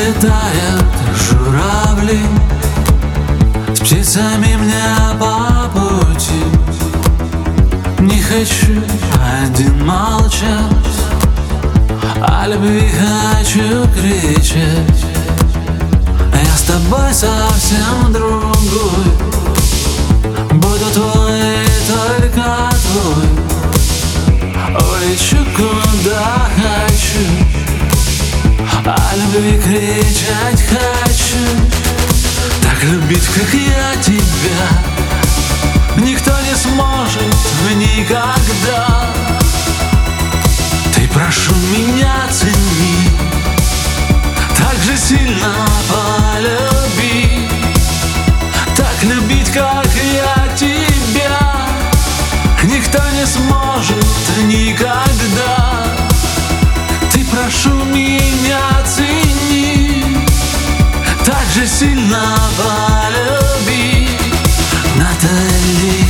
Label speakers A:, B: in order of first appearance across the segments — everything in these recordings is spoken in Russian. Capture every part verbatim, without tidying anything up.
A: летают журавли, с птицами мне по пути. Не хочу один молчать, о любви хочу кричать. Я с тобой совсем другой, буду твой, только твой. Улечу куда хочу, о любви кричать хочу. Так любить, как я тебя, никто не сможет никогда. Ты, прошу меня, цени, так же сильно полюби. Так любить, как я тебя, никто не сможет никогда. Ты, прошу меня, цени, так же сильно полюби. Натали.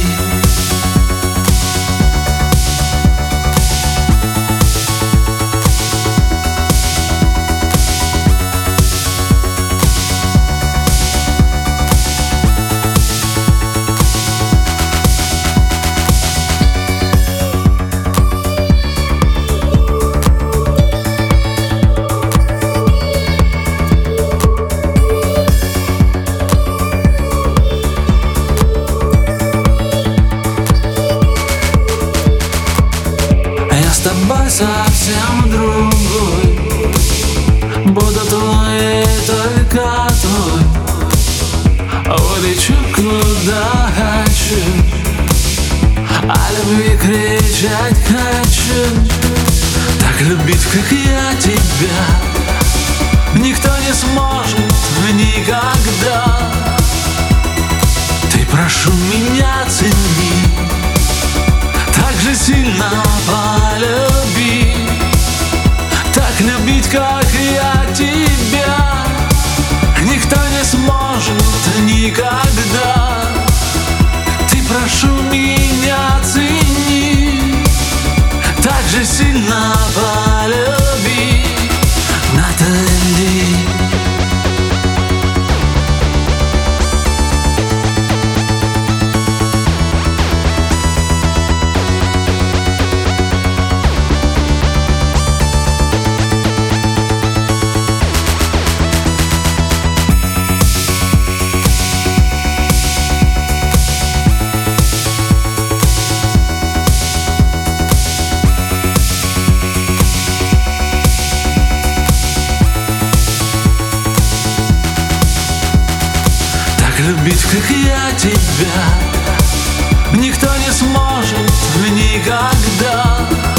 A: С тобой совсем другой, буду твой, только твой. Улечу куда хочу, о любви кричать хочу. Так любить, как я тебя, никто не сможет никогда. Ты, прошу меня, цени, так же сильно полюби. Так любить, как я тебя, никто не сможет никогда. Ты, прошу меня, цени, так же сильно полюби. Натали. Любить, как я тебя, никто не сможет никогда.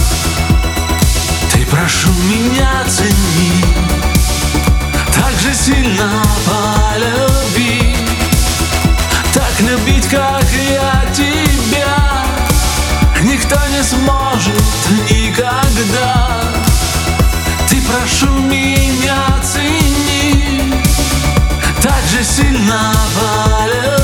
A: Ты, прошу меня, цени, так же сильно полюби. Так любить, как я тебя, никто не сможет никогда. Ты, прошу меня, цени, так же сильно полюби.